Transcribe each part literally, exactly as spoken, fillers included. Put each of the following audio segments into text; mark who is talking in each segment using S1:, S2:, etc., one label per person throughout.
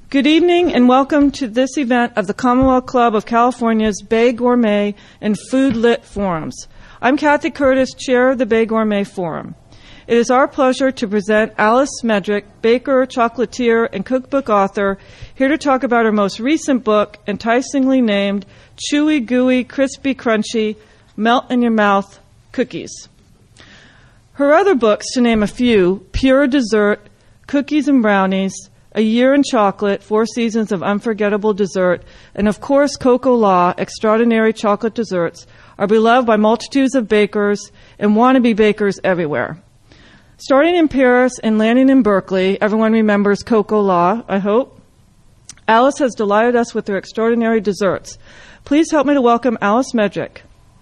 S1: Good evening and welcome to this event of the Commonwealth Club of California's Bay Gourmet and Food Lit Forums. I'm Kathy Curtis, Chair of the Bay Gourmet Forum. It is our pleasure to present Alice Smedrick, baker, chocolatier, and cookbook author, here to talk about her most recent book, enticingly named Chewy, Gooey, Crispy, Crunchy, Melt-in-Your-Mouth Cookies. Her other books, to name a few, Pure Dessert, Cookies and Brownies, A Year in Chocolate, Four Seasons of Unforgettable Dessert, and of course Coco La, Extraordinary Chocolate Desserts, are beloved by multitudes of bakers and wannabe bakers everywhere. Starting in Paris and landing in Berkeley, everyone remembers Coco La, I hope. Alice has delighted us with her extraordinary desserts. Please help me to welcome Alice Smedrick.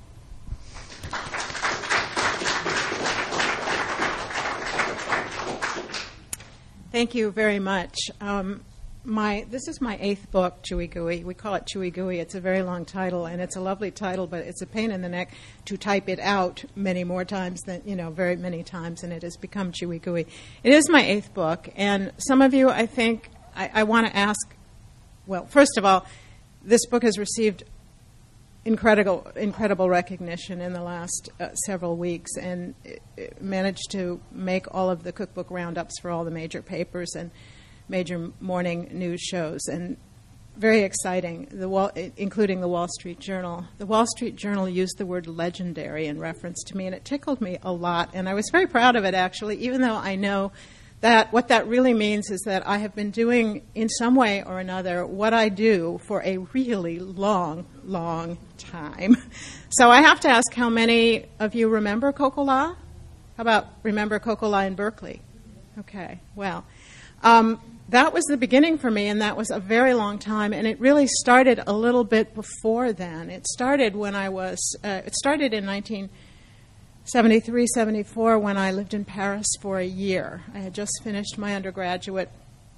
S2: Thank you very much. Um, my this is my eighth book, Chewy Gooey. We call it Chewy Gooey. It's a very long title, and it's a lovely title, but it's a pain in the neck to type it out many more times than, you know, very many times, and it has become Chewy Gooey. It is my eighth book, and some of you, I think, I, I want to ask, well, first of all, this book has received incredible incredible recognition in the last uh, several weeks, and it, it managed to make all of the cookbook roundups for all the major papers and major morning news shows, and very exciting, the Wall, including the Wall Street Journal. The Wall Street Journal used the word legendary in reference to me, and it tickled me a lot, and I was very proud of it, actually, even though I know that what that really means is that I have been doing, in some way or another, what I do for a really long, long time. So I have to ask, how many of you remember Coco La? How about remember Coco La in Berkeley? Okay, well, um, that was the beginning for me, and that was a very long time, and it really started a little bit before then. It started when I was, uh, it started in nineteen seventy-three, seventy-four, when I lived in Paris for a year. I had just finished my undergraduate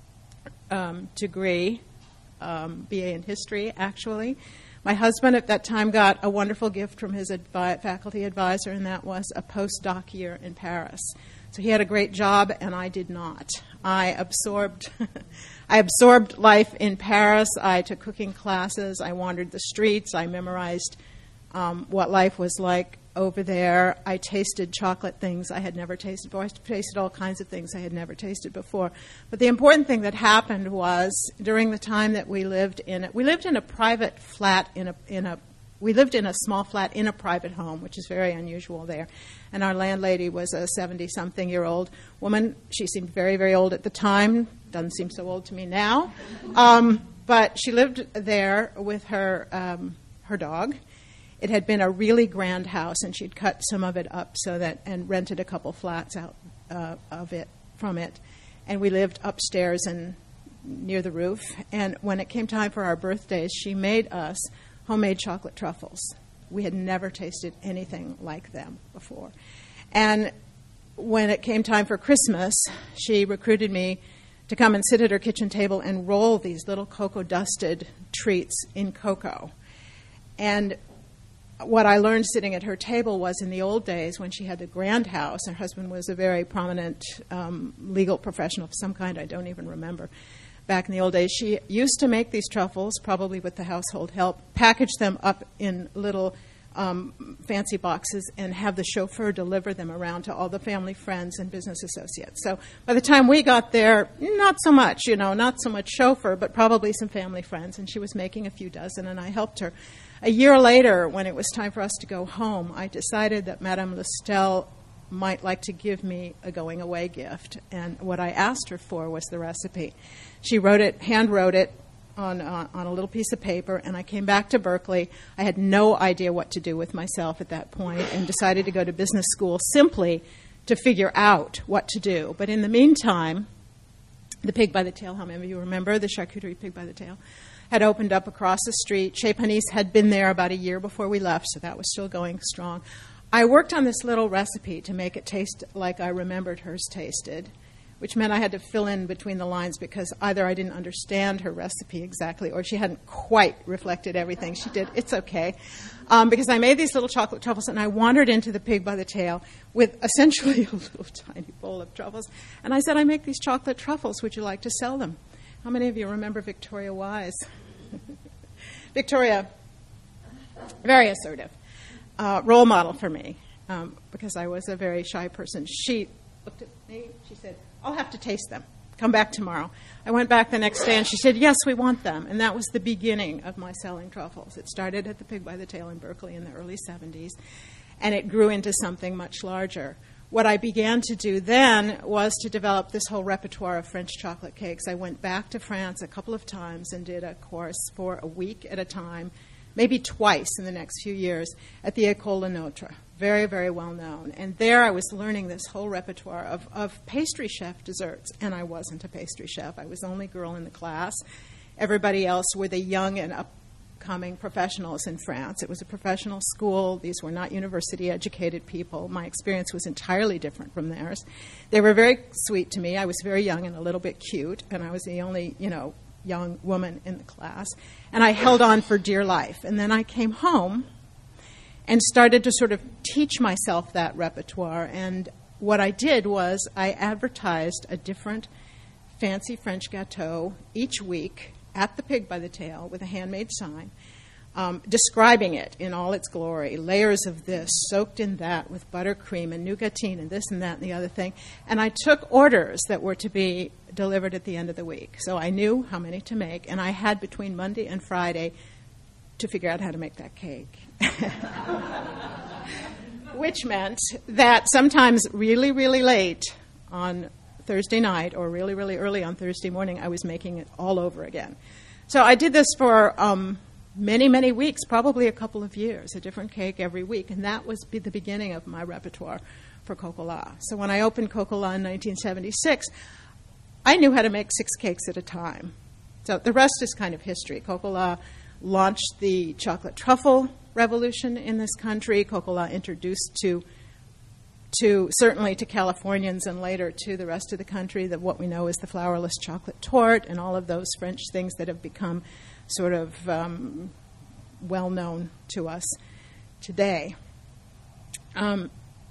S2: um, degree, um, B A in history, actually. My husband at that time got a wonderful gift from his advi- faculty advisor, and that was a postdoc year in Paris. So he had a great job, and I did not. I absorbed, I absorbed life in Paris. I took cooking classes. I wandered the streets. I memorized um, what life was like over there. I tasted chocolate things I had never tasted before. I tasted all kinds of things I had never tasted before. But the important thing that happened was during the time that we lived in it, we lived in a private flat in a in a we lived in a small flat in a private home, which is very unusual there. And our landlady was a seventy-something-year-old woman. She seemed very, very old at the time. Doesn't seem so old to me now. Um, but she lived there with her um, her dog. It had been a really grand house, and she'd cut some of it up so that, and rented a couple flats out uh, of it from it. And we lived upstairs and near the roof. And when it came time for our birthdays, she made us homemade chocolate truffles. We had never tasted anything like them before. And when it came time for Christmas, she recruited me to come and sit at her kitchen table and roll these little cocoa-dusted treats in cocoa. And what I learned sitting at her table was in the old days when she had the grand house, her husband was a very prominent um, legal professional of some kind, I don't even remember. Back in the old days, she used to make these truffles, probably with the household help, package them up in little um, fancy boxes, and have the chauffeur deliver them around to all the family, friends, and business associates. So by the time we got there, not so much, you know, not so much chauffeur, but probably some family friends, and she was making a few dozen, and I helped her. A year later, when it was time for us to go home, I decided that Madame Listel might like to give me a going-away gift, and what I asked her for was the recipe. She wrote it, hand-wrote it on, uh, on a little piece of paper, and I came back to Berkeley. I had no idea what to do with myself at that point and decided to go to business school simply to figure out what to do. But in the meantime, the Pig by the Tail, how many of you remember the charcuterie Pig by the Tail, had opened up across the street. Chez Panisse had been there about a year before we left, so that was still going strong. I worked on this little recipe to make it taste like I remembered hers tasted, which meant I had to fill in between the lines because either I didn't understand her recipe exactly or she hadn't quite reflected everything she did. It's okay. Um, because I made these little chocolate truffles, and I wandered into the Pig by the Tail with essentially a little tiny bowl of truffles. And I said, I make these chocolate truffles. Would you like to sell them? How many of you remember Victoria Wise? Victoria, very assertive, uh, role model for me, um, because I was a very shy person. She looked at me, she said, I'll have to taste them. Come back tomorrow. I went back the next day and she said, yes, we want them. And that was the beginning of my selling truffles. It started at the Pig by the Tail in Berkeley in the early seventies, and it grew into something much larger. What I began to do then was to develop this whole repertoire of French chocolate cakes. I went back to France a couple of times and did a course for a week at a time, maybe twice in the next few years, at the École Le Nôtre. Very, very well known. And there I was learning this whole repertoire of, of pastry chef desserts. And I wasn't a pastry chef. I was the only girl in the class. Everybody else were the young and upcoming professionals in France. It was a professional school. These were not university-educated people. My experience was entirely different from theirs. They were very sweet to me. I was very young and a little bit cute, and I was the only, you know, young woman in the class. And I held on for dear life. And then I came home and started to sort of teach myself that repertoire. And what I did was I advertised a different fancy French gâteau each week at the Pig by the Tail with a handmade sign, um, describing it in all its glory. Layers of this, soaked in that, with buttercream and nougatine and this and that and the other thing. And I took orders that were to be delivered at the end of the week. So I knew how many to make, and I had between Monday and Friday to figure out how to make that cake. Which meant that sometimes really, really late on Thursday night or really, really early on Thursday morning, I was making it all over again. So I did this for um, many, many weeks, probably a couple of years, a different cake every week, and that was be the beginning of my repertoire for Cocola. So when I opened Cocola in nineteen seventy-six, I knew how to make six cakes at a time. So the rest is kind of history. Cocola launched the chocolate truffle revolution in this country. Cocola introduced to, to certainly to Californians and later to the rest of the country, that what we know is the flourless chocolate torte and all of those French things that have become sort of um, well known to us today. Um,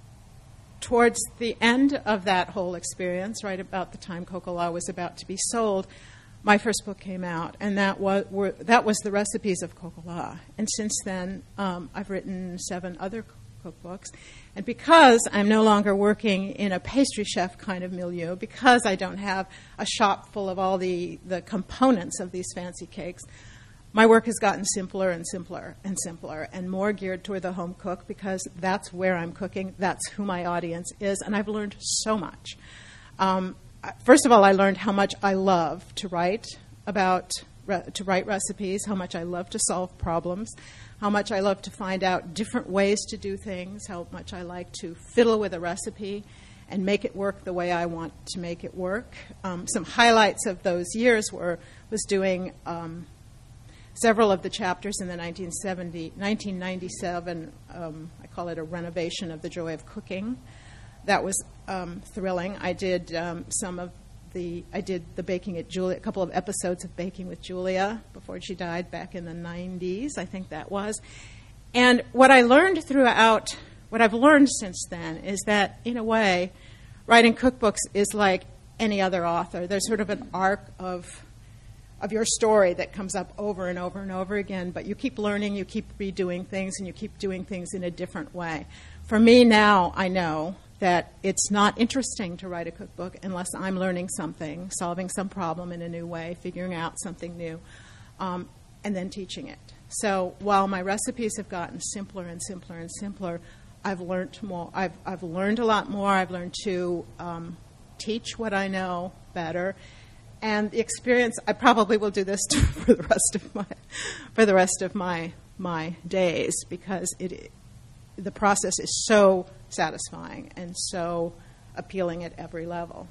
S2: towards the end of that whole experience, right about the time Cocola was about to be sold, my first book came out, and that was were, that was the recipes of Cocola. And since then, um, I've written seven other cookbooks. And because I'm no longer working in a pastry chef kind of milieu, because I don't have a shop full of all the, the components of these fancy cakes, my work has gotten simpler and simpler and simpler and more geared toward the home cook, because that's where I'm cooking, that's who my audience is, and I've learned so much. Um, First of all, I learned how much I love to write about, re- to write recipes, how much I love to solve problems, how much I love to find out different ways to do things, how much I like to fiddle with a recipe and make it work the way I want to make it work. Um, some highlights of those years were was doing um, several of the chapters in the nineteen seventy, nineteen ninety-seven, um, I call it a renovation of The Joy of Cooking. That was um, thrilling. I did um, some of the, I did the Baking at Julia, a couple of episodes of Baking with Julia before she died back in the nineties, I think that was. And what I learned throughout, what I've learned since then is that, in a way, writing cookbooks is like any other author. There's sort of an arc of of your story that comes up over and over and over again, but you keep learning, you keep redoing things, and you keep doing things in a different way. For me now, I know that it's not interesting to write a cookbook unless I'm learning something, solving some problem in a new way, figuring out something new, um, and then teaching it. So while my recipes have gotten simpler and simpler and simpler, I've learned more. I've, I've learned a lot more. I've learned to um, teach what I know better. And the experience, I probably will do this for the rest of my for the rest of my my days, because it the process is so satisfying and so appealing at every level.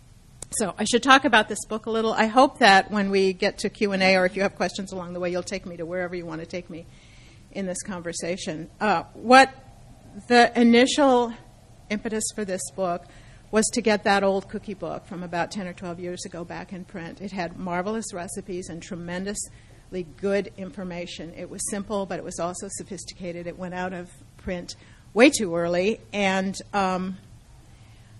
S2: So I should talk about this book a little. I hope that when we get to Q and A, or if you have questions along the way, you'll take me to wherever you want to take me in this conversation. Uh, what the initial impetus for this book was to get that old cookie book from about ten or twelve years ago back in print. It had marvelous recipes and tremendously good information. It was simple, but it was also sophisticated. It went out of print way too early, and um,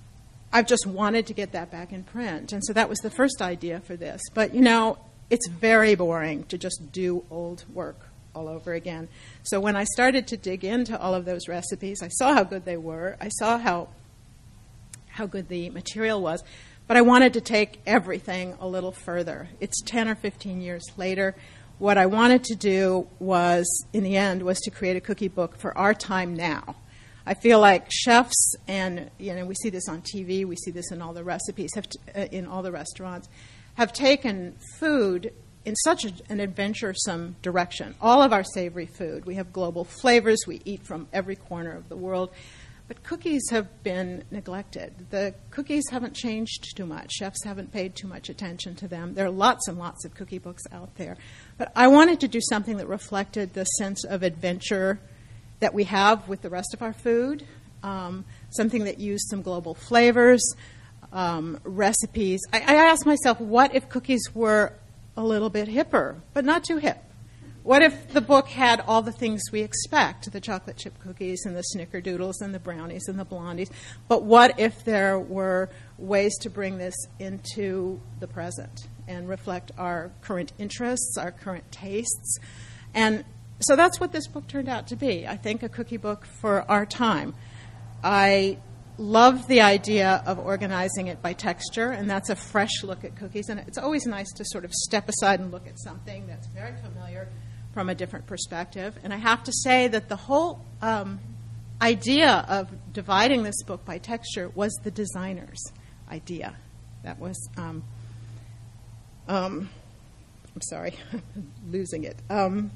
S2: I've just wanted to get that back in print. And so that was the first idea for this. But, you know, it's very boring to just do old work all over again. So when I started to dig into all of those recipes, I saw how good they were. I saw how how good the material was. But I wanted to take everything a little further. It's ten or fifteen years later. What I wanted to do was, in the end, was to create a cookie book for our time now. I feel like chefs, and you know, we see this on T V, we see this in all the recipes, have t- uh, in all the restaurants, have taken food in such a, an adventuresome direction. All of our savory food, we have global flavors, we eat from every corner of the world, but cookies have been neglected. The cookies haven't changed too much. Chefs haven't paid too much attention to them. There are lots and lots of cookie books out there. But I wanted to do something that reflected the sense of adventure that we have with the rest of our food, um, something that used some global flavors, um, recipes. I, I asked myself, what if cookies were a little bit hipper, but not too hip? What if the book had all the things we expect, the chocolate chip cookies and the snickerdoodles and the brownies and the blondies, but what if there were ways to bring this into the present and reflect our current interests, our current tastes? And so that's what this book turned out to be, I think, a cookie book for our time. I love the idea of organizing it by texture, and that's a fresh look at cookies. And it's always nice to sort of step aside and look at something that's very familiar from a different perspective. And I have to say that the whole um, idea of dividing this book by texture was the designer's idea. That was, um, um, I'm sorry, losing it. Um,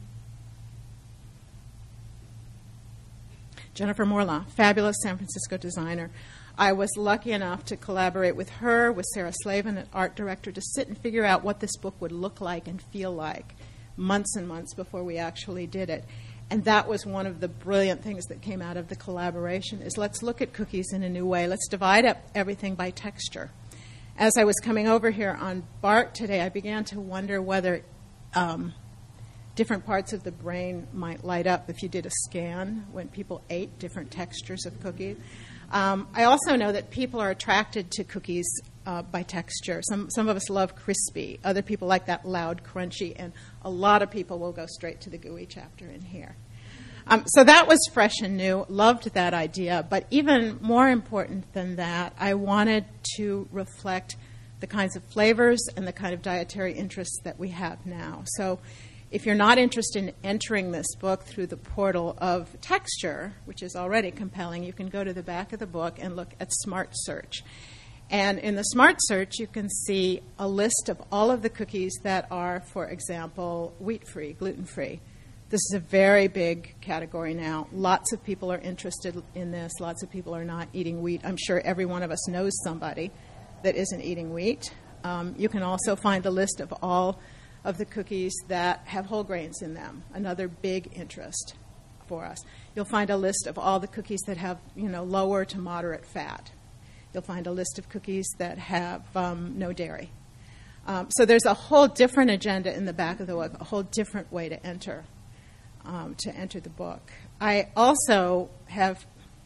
S2: Jennifer Morla, fabulous San Francisco designer. I was lucky enough to collaborate with her, with Sarah Slavin, an art director, to sit and figure out what this book would look like and feel like months and months before we actually did it. And that was one of the brilliant things that came out of the collaboration, is let's look at cookies in a new way. Let's divide up everything by texture. As I was coming over here on BART today, I began to wonder whether um, different parts of the brain might light up if you did a scan when people ate different textures of cookies. Um, I also know that people are attracted to cookies uh, by texture. Some some of us love crispy. Other people like that loud, crunchy. And a lot of people will go straight to the gooey chapter in here. Um, so that was fresh and new. Loved that idea. But even more important than that, I wanted to reflect the kinds of flavors and the kind of dietary interests that we have now. So if you're not interested in entering this book through the portal of texture, which is already compelling, you can go to the back of the book and look at Smart Search. And in the Smart Search, you can see a list of all of the cookies that are, for example, wheat-free, gluten-free. This is a very big category now. Lots of people are interested in this. Lots of people are not eating wheat. I'm sure every one of us knows somebody that isn't eating wheat. Um, you can also find the list of all of the cookies that have whole grains in them, another big interest for us. You'll find a list of all the cookies that have, you know, lower to moderate fat. You'll find a list of cookies that have um, no dairy. Um, so there's a whole different agenda in the back of the book, a whole different way to enter, um, to enter the book. I also have,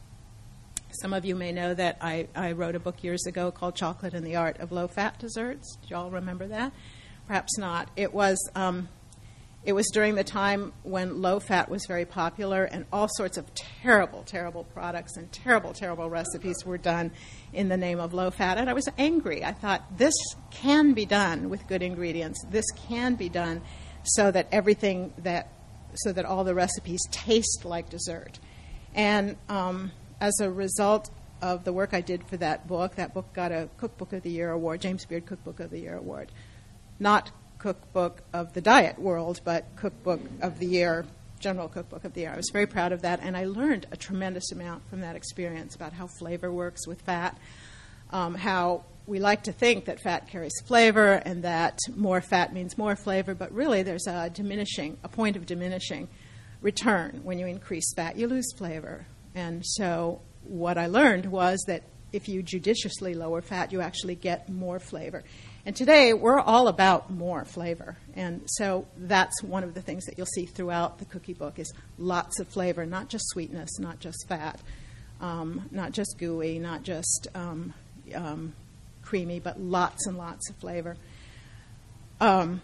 S2: some of you may know that I, I wrote a book years ago called Chocolate and the Art of Low-Fat Desserts. Do you all remember that? Perhaps not. It was um, it was during the time when low fat was very popular, and all sorts of terrible, terrible products and terrible, terrible recipes were done in the name of low fat. And I was angry. I thought, this can be done with good ingredients. This can be done so that everything that so that all the recipes taste like dessert. And um, as a result of the work I did for that book, that book got a Cookbook of the Year award, James Beard Cookbook of the Year award. Not Cookbook of the Diet world, but Cookbook of the Year, General Cookbook of the Year. I was very proud of that, and I learned a tremendous amount from that experience about how flavor works with fat, um, how we like to think that fat carries flavor and that more fat means more flavor, but really there's a diminishing, a point of diminishing return. When you increase fat, you lose flavor. And so what I learned was that if you judiciously lower fat, you actually get more flavor. And today, we're all about more flavor. And so that's one of the things that you'll see throughout the cookie book is lots of flavor, not just sweetness, not just fat, um, not just gooey, not just um, um, creamy, but lots and lots of flavor. Um,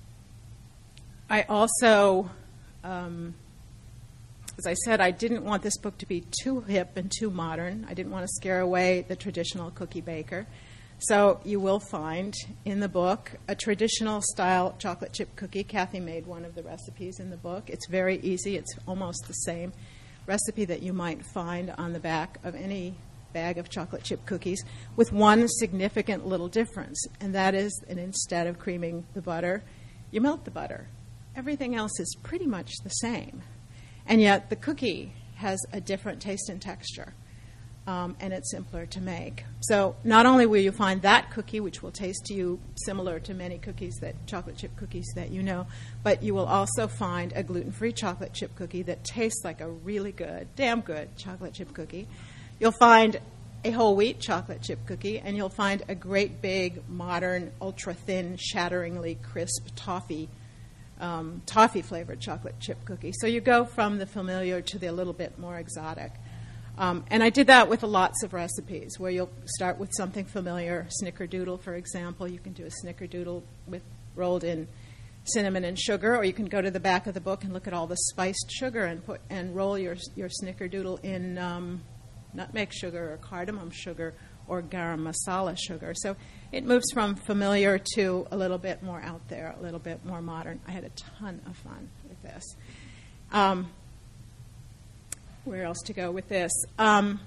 S2: I also, um, as I said, I didn't want this book to be too hip and too modern. I didn't want to scare away the traditional cookie baker. So you will find in the book a traditional style chocolate chip cookie. Kathy made one of the recipes in the book. It's very easy. It's almost the same recipe that you might find on the back of any bag of chocolate chip cookies, with one significant little difference, and that is that instead of creaming the butter, you melt the butter. Everything else is pretty much the same, and yet the cookie has a different taste and texture. Um, and it's simpler to make. So not only will you find that cookie, which will taste to you similar to many cookies, that chocolate chip cookies that you know, but you will also find a gluten-free chocolate chip cookie that tastes like a really good, damn good chocolate chip cookie. You'll find a whole wheat chocolate chip cookie, and you'll find a great big, modern, ultra-thin, shatteringly crisp toffee, um, toffee-flavored chocolate chip cookie. So you go from the familiar to the a little bit more exotic. Um, and I did that with lots of recipes, where you'll start with something familiar, snickerdoodle, for example. You can do a snickerdoodle with rolled in cinnamon and sugar, or you can go to the back of the book and look at all the spiced sugar and put and roll your your snickerdoodle in um, nutmeg sugar or cardamom sugar or garam masala sugar. So it moves from familiar to a little bit more out there, a little bit more modern. I had a ton of fun with this. Um, Where else to go with this? Um,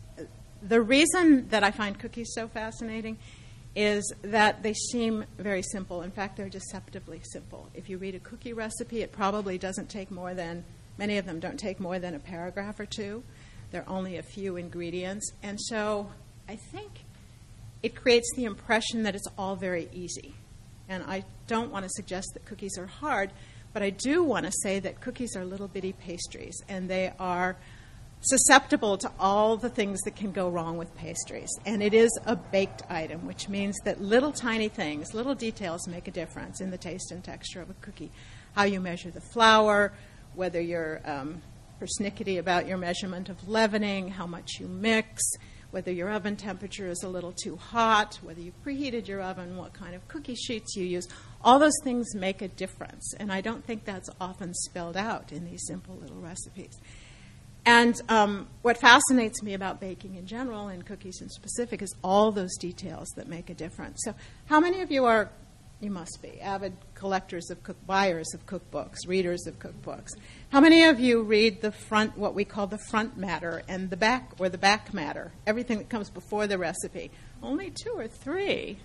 S2: the reason that I find cookies so fascinating is that they seem very simple. In fact, they're deceptively simple. If you read a cookie recipe, it probably doesn't take more than, many of them don't take more than a paragraph or two. There are only a few ingredients. And so I think it creates the impression that it's all very easy. And I don't want to suggest that cookies are hard, but I do want to say that cookies are little bitty pastries, and they are susceptible to all the things that can go wrong with pastries. And it is a baked item, which means that little tiny things, little details make a difference in the taste and texture of a cookie. How you measure the flour, whether you're um, persnickety about your measurement of leavening, how much you mix, whether your oven temperature is a little too hot, whether you preheated your oven, what kind of cookie sheets you use. All those things make a difference, and I don't think that's often spelled out in these simple little recipes. And um, what fascinates me about baking in general and cookies in specific is all those details that make a difference. So how many of you are, you must be, avid collectors of cook, buyers of cookbooks, readers of cookbooks? How many of you read the front, what we call the front matter, and the back, or the back matter, everything that comes before the recipe? Only two or three.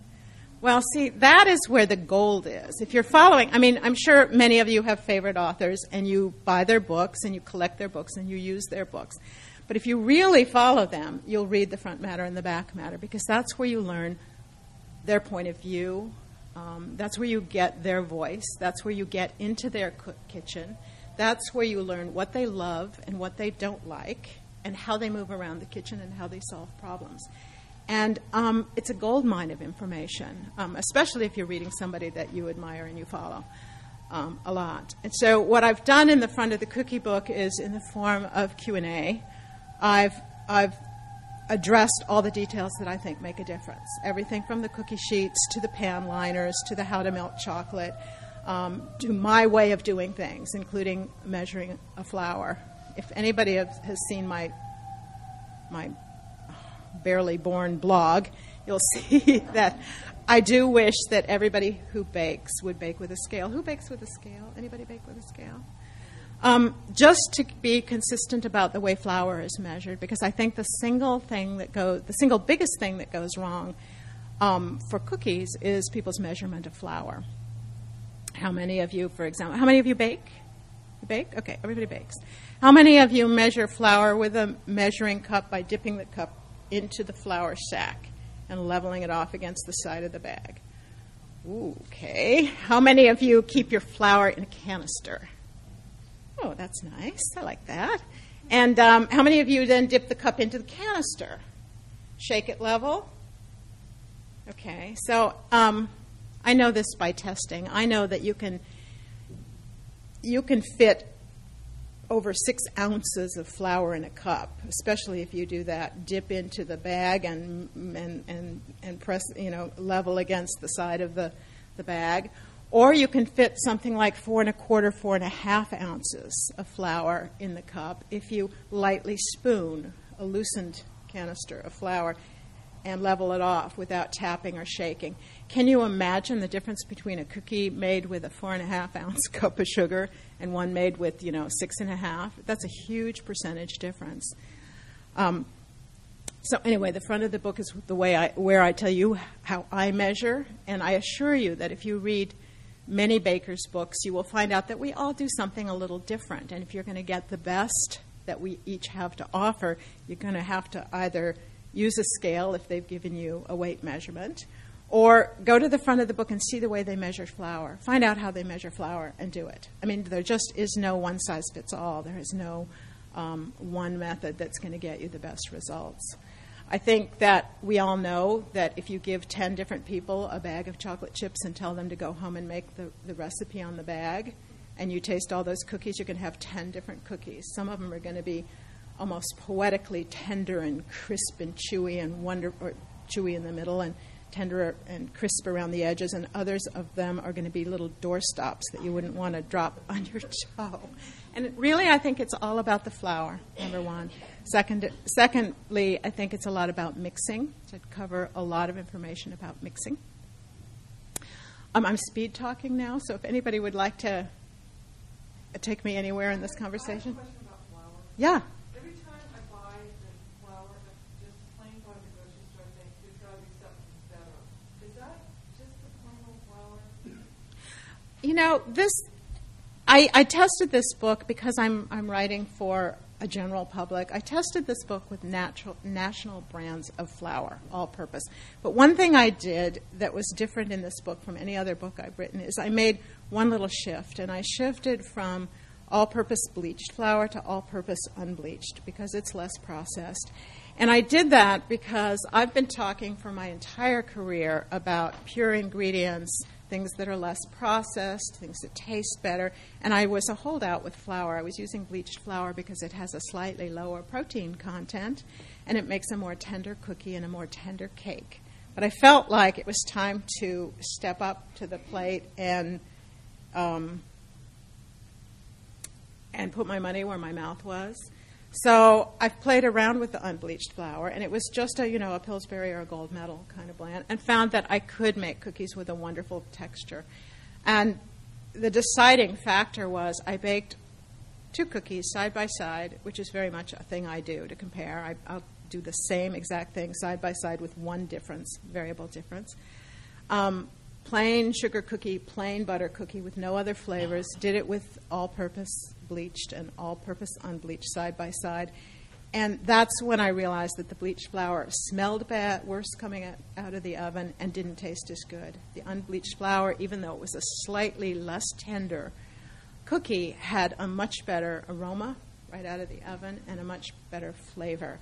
S2: Well, see, that is where the gold is. If you're following, I mean, I'm sure many of you have favorite authors, and you buy their books, and you collect their books, and you use their books. But if you really follow them, you'll read the front matter and the back matter, because that's where you learn their point of view. Um, that's where you get their voice. That's where you get into their cook kitchen. That's where you learn what they love and what they don't like, and how they move around the kitchen and how they solve problems. And um, it's a gold mine of information, um, especially if you're reading somebody that you admire and you follow um, a lot. And so what I've done in the front of the cookie book is in the form of Q and A. I've, I've addressed all the details that I think make a difference, everything from the cookie sheets to the pan liners to the how to melt chocolate, um, to my way of doing things, including measuring a flour. If anybody has, has seen my my barely born blog, you'll see that I do wish that everybody who bakes would bake with a scale. Who bakes with a scale? Anybody bake with a scale? Um, just to be consistent about the way flour is measured, because I think the single thing that goes, the single biggest thing that goes wrong um, for cookies is people's measurement of flour. How many of you, for example, how many of you bake? You bake? Okay, everybody bakes. How many of you measure flour with a measuring cup by dipping the cup into the flour sack and leveling it off against the side of the bag? Ooh, okay. How many of you keep your flour in a canister? Oh, that's nice. I like that. And um, how many of you then dip the cup into the canister? Shake it level? Okay. So um, I know this by testing. I know that you can you can fit over six ounces of flour in a cup, especially if you do that. Dip into the bag and and and, and press, you know, level against the side of the, the bag. Or you can fit something like four and a quarter, four and a half ounces of flour in the cup if you lightly spoon a loosened canister of flour and level it off without tapping or shaking. Can you imagine the difference between a cookie made with a four and a half ounce cup of sugar and one made with, you know, six and a half? That's a huge percentage difference. Um, so anyway, the front of the book is the way I, where I tell you how I measure, and I assure you that if you read many bakers' books, you will find out that we all do something a little different. And if you're going to get the best that we each have to offer, you're going to have to either use a scale if they've given you a weight measurement, or go to the front of the book and see the way they measure flour. Find out how they measure flour and do it. I mean, there just is no one-size-fits-all. There is no um, one method that's going to get you the best results. I think that we all know that if you give ten different people a bag of chocolate chips and tell them to go home and make the, the recipe on the bag, and you taste all those cookies, you can have ten different cookies. Some of them are going to be almost poetically tender and crisp and chewy and wonder, or chewy in the middle and tender and crisp around the edges, and others of them are going to be little doorstops that you wouldn't want to drop on your toe. And it, really, I think it's all about the flour, number one. Second, secondly, I think it's a lot about mixing. So I'd cover a lot of information about mixing. Um, I'm speed talking now, so if anybody would like to take me anywhere in this conversation.
S1: I have a question about flour.
S2: Yeah.
S1: Every time I buy the flour, just plain butter at the grocery store, I think there's got to be something better. Is that just the plain old flour?
S2: You know, this, I, I tested this book because I'm I'm writing for a general public. I tested this book with natural national brands of flour, all-purpose. But one thing I did that was different in this book from any other book I've written is I made one little shift, and I shifted from all-purpose bleached flour to all-purpose unbleached because it's less processed. And I did that because I've been talking for my entire career about pure ingredients, things that are less processed, things that taste better. And I was a holdout with flour. I was using bleached flour because it has a slightly lower protein content, and it makes a more tender cookie and a more tender cake. But I felt like it was time to step up to the plate and um, and put my money where my mouth was. So I've played around with the unbleached flour, and it was just a, you know, a Pillsbury or a gold medal kind of blend, and found that I could make cookies with a wonderful texture. And the deciding factor was I baked two cookies side by side, which is very much a thing I do to compare. I, I'll do the same exact thing side by side with one difference, variable difference. Um, plain sugar cookie, plain butter cookie with no other flavors. Did it with all-purpose bleached and all-purpose unbleached side by side. And that's when I realized that the bleached flour smelled bad, worse coming out, out of the oven, and didn't taste as good. The unbleached flour, even though it was a slightly less tender cookie, had a much better aroma right out of the oven and a much better flavor.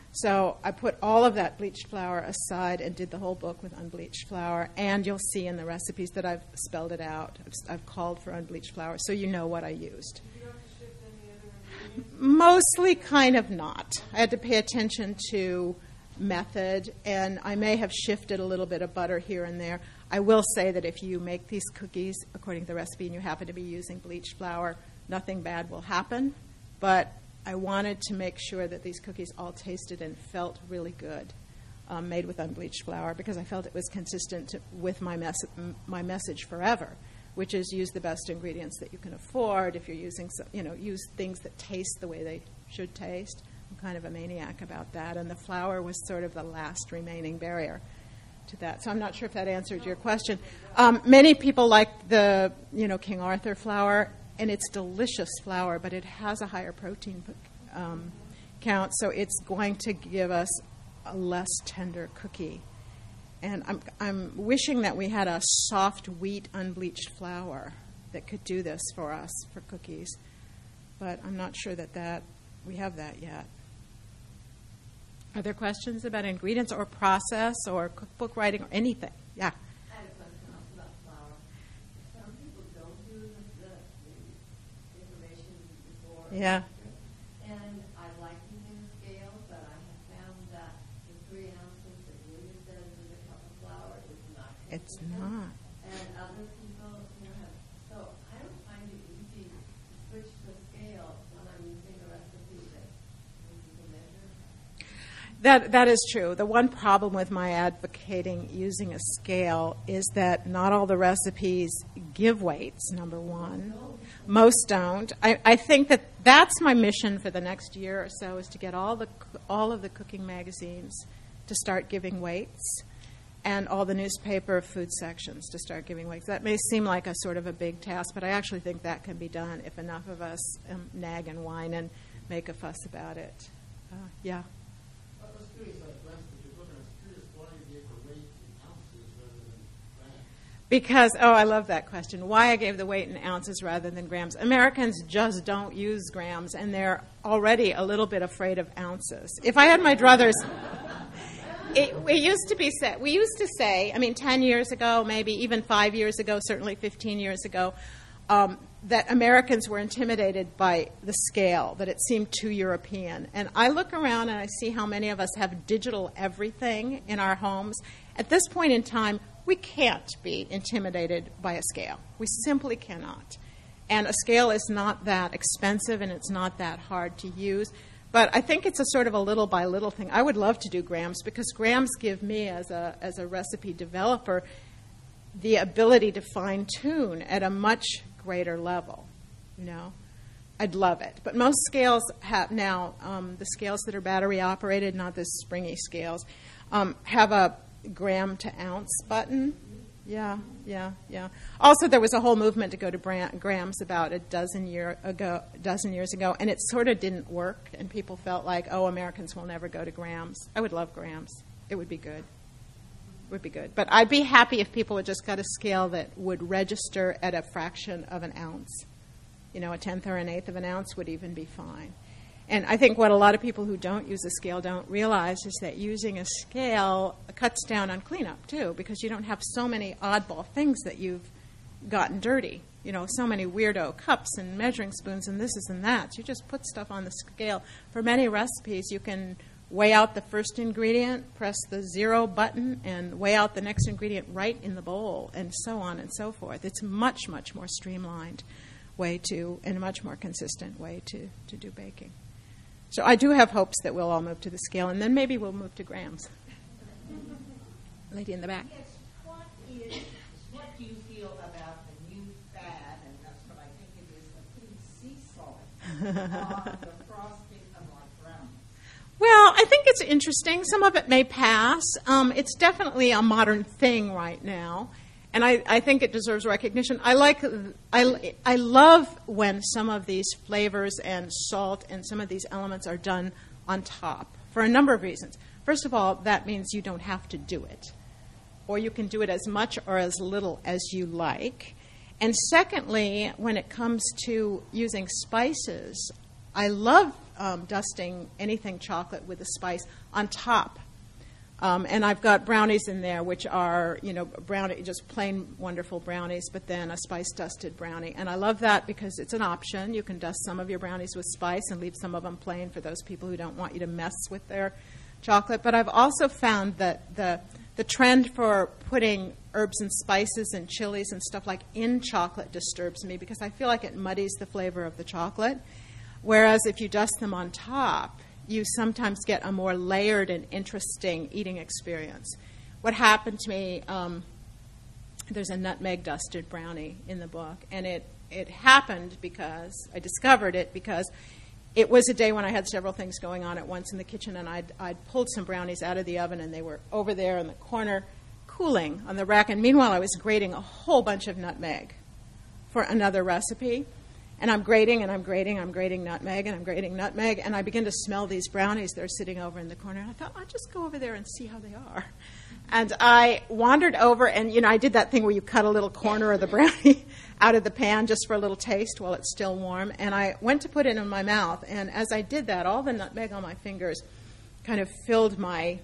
S2: So I put all of that bleached flour aside and did the whole book with unbleached flour. And you'll see in the recipes that I've spelled it out. I've, I've called for unbleached flour, so you know what I used.
S1: Did you have to shift any other ingredients?
S2: Mostly kind of not. I had to pay attention to method, and I may have shifted a little bit of butter here and there. I will say that if you make these cookies according to the recipe and you happen to be using bleached flour, nothing bad will happen. But I wanted to make sure that these cookies all tasted and felt really good, um, made with unbleached flour, because I felt it was consistent to, with my, mes- my message forever, which is use the best ingredients that you can afford. If you're using, some, you know, use things that taste the way they should taste. I'm kind of a maniac about that, and the flour was sort of the last remaining barrier to that. So I'm not sure if that answered your question. Um, many people like the, you know, King Arthur flour, and it's delicious flour, but it has a higher protein um, count, so it's going to give us a less tender cookie. And I'm, I'm wishing that we had a soft wheat unbleached flour that could do this for us for cookies, but I'm not sure that, that we have that yet. Are there questions about ingredients or process or cookbook writing or anything? Yeah.
S3: I had a question also about flour. Some people don't do the, the information before
S2: Yeah.
S3: And I like using the scale, but I have found that the three ounces that Julia says is a cup of flour is not.
S2: It's
S3: consistent.
S2: not.
S3: And other people, you know, have, so I don't find it easy to switch to a scale when I'm using a recipe that uses a measure.
S2: That that is true. The one problem with my advocating using a scale is that not all the recipes give weights, number one. Most don't. I, I think that that's my mission for the next year or so, is to get all the all of the cooking magazines to start giving weights, and all the newspaper food sections to start giving weights. That may seem like a sort of a big task, but I actually think that can be done if enough of us um, nag and whine and make a fuss about it. Uh, yeah.
S4: I was curious, like grams that you're looking at. I was curious why you gave the weight in ounces rather than grams.
S2: Because, oh, I love that question. Why I gave the weight in ounces rather than grams. Americans just don't use grams, and they're already a little bit afraid of ounces. If I had my druthers, it, it used to be said, we used to say, I mean, ten years ago, maybe even five years ago, certainly fifteen years ago, um, that Americans were intimidated by the scale, that it seemed too European. And I look around and I see how many of us have digital everything in our homes. At this point in time, we can't be intimidated by a scale. We simply cannot. And a scale is not that expensive and it's not that hard to use. But I think it's a sort of a little by little thing. I would love to do grams because grams give me, as a as a recipe developer, the ability to fine-tune at a much greater level, you know. I'd love it. But most scales have now, um, the scales that are battery-operated, not the springy scales, um, have a gram to ounce button. Yeah, yeah, yeah. Also, there was a whole movement to go to bra- grams about a dozen year ago, dozen years ago, and it sort of didn't work, and people felt like, oh, Americans will never go to grams. I would love grams. It would be good. It would be good. But I'd be happy if people had just got a scale that would register at a fraction of an ounce. You know, a tenth or an eighth of an ounce would even be fine. And I think what a lot of people who don't use a scale don't realize is that using a scale cuts down on cleanup, too, because you don't have so many oddball things that you've gotten dirty. You know, so many weirdo cups and measuring spoons and this and that. You just put stuff on the scale. For many recipes, you can weigh out the first ingredient, press the zero button, and weigh out the next ingredient right in the bowl, and so on and so forth. It's a much, much more streamlined way to, and a much more consistent way to, to do baking. So I do have hopes that we'll all move to the scale, and then maybe we'll move to grams. Lady in the back.
S5: Yes, what is, what do you feel about the new fad, and that's what I think it is, the putting sea salt on the frosting of like brownies?
S2: Well, I think it's interesting. Some of it may pass. Um, it's definitely a modern thing right now. And I, I think it deserves recognition. I like, I, I love when some of these flavors and salt and some of these elements are done on top for a number of reasons. First of all, that means you don't have to do it, or you can do it as much or as little as you like. And secondly, when it comes to using spices, I love um, dusting anything chocolate with a spice on top. Um, and I've got brownies in there, which are, you know, brownie, just plain wonderful brownies, but then a spice-dusted brownie. And I love that because it's an option. You can dust some of your brownies with spice and leave some of them plain for those people who don't want you to mess with their chocolate. But I've also found that the the trend for putting herbs and spices and chilies and stuff like in chocolate disturbs me because I feel like it muddies the flavor of the chocolate. Whereas if you dust them on top, you sometimes get a more layered and interesting eating experience. What happened to me, um, there's a nutmeg-dusted brownie in the book, and it, it happened because, I discovered it because it was a day when I had several things going on at once in the kitchen, and I'd, I'd pulled some brownies out of the oven, and they were over there in the corner cooling on the rack, and meanwhile I was grating a whole bunch of nutmeg for another recipe. And I'm grating, and I'm grating, I'm grating nutmeg, and I'm grating nutmeg, and I begin to smell these brownies that are sitting over in the corner. And I thought, I'll just go over there and see how they are. And I wandered over, and, you know, I did that thing where you cut a little corner of the brownie out of the pan just for a little taste while it's still warm. And I went to put it in my mouth, and as I did that, all the nutmeg on my fingers kind of filled my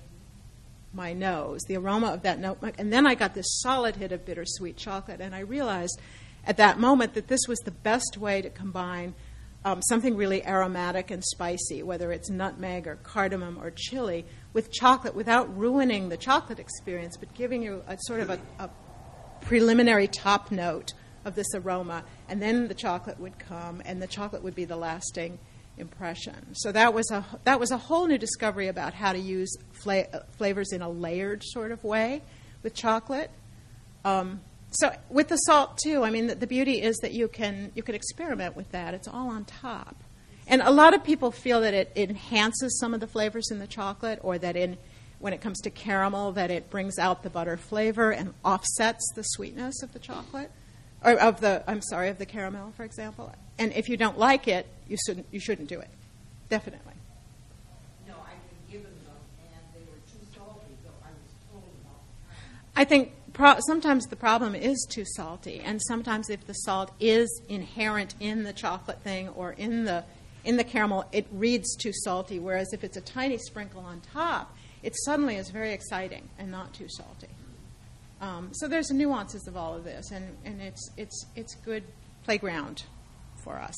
S2: my nose, the aroma of that nutmeg. And then I got this solid hit of bittersweet chocolate, and I realized at that moment that this was the best way to combine um, something really aromatic and spicy, whether it's nutmeg or cardamom or chili, with chocolate without ruining the chocolate experience, but giving you a sort of a, a preliminary top note of this aroma, and then the chocolate would come, and the chocolate would be the lasting impression. So that was a that was a whole new discovery about how to use fla- flavors in a layered sort of way with chocolate. Um, so with the salt too, I mean, the, the beauty is that you can you can experiment with that. It's all on top, and a lot of people feel that it enhances some of the flavors in the chocolate, or that in when it comes to caramel, that it brings out the butter flavor and offsets the sweetness of the chocolate. Or of the, I'm sorry, of the caramel, for example. And if you don't like it, you shouldn't, you shouldn't do it. Definitely.
S5: No, I've been given them, and they were too salty, so I was told about it.
S2: I think pro- sometimes the problem is too salty, and sometimes if the salt is inherent in the chocolate thing or in the in the caramel, it reads too salty. Whereas if it's a tiny sprinkle on top, it suddenly is very exciting and not too salty. Um, so there's nuances of all of this, and, and it's it's it's good playground for us.